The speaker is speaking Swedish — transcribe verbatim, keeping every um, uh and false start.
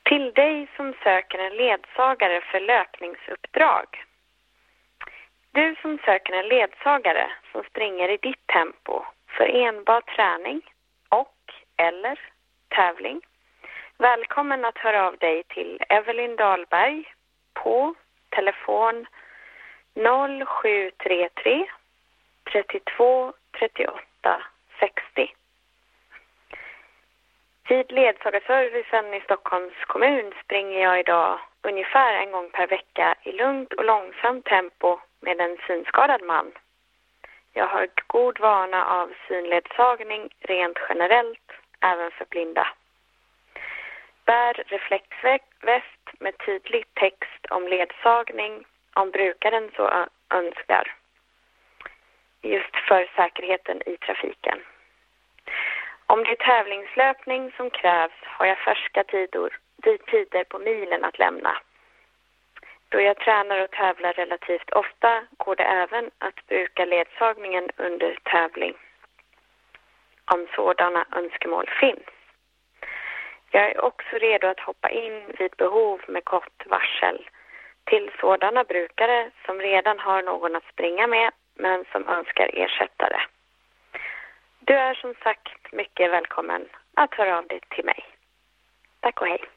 Till dig som söker en ledsagare för löpningsuppdrag. Du som söker en ledsagare som springer i ditt tempo för enbart träning och eller tävling. Välkommen att höra av dig till Evelyn Dahlberg på telefon noll sju tre tre trettiotvå trettioåtta sextio. Vid ledsagarservicen i Stockholms kommun springer jag idag ungefär en gång per vecka i lugnt och långsamt tempo med en synskadad man. Jag har god vana av synledsagning rent generellt, även för blinda. Bär reflexväst med tydlig text om ledsagning om brukaren så önskar. Just för säkerheten i trafiken. Om det är tävlingslöpning som krävs har jag färska tider, tider på milen att lämna. Då jag tränar och tävlar relativt ofta går det även att bruka ledsagningen under tävling. Om sådana önskemål finns. Jag är också redo att hoppa in vid behov med kort varsel till sådana brukare som redan har någon att springa med men som önskar ersättare. Du är som sagt mycket välkommen att höra av dig till mig. Tack och hej.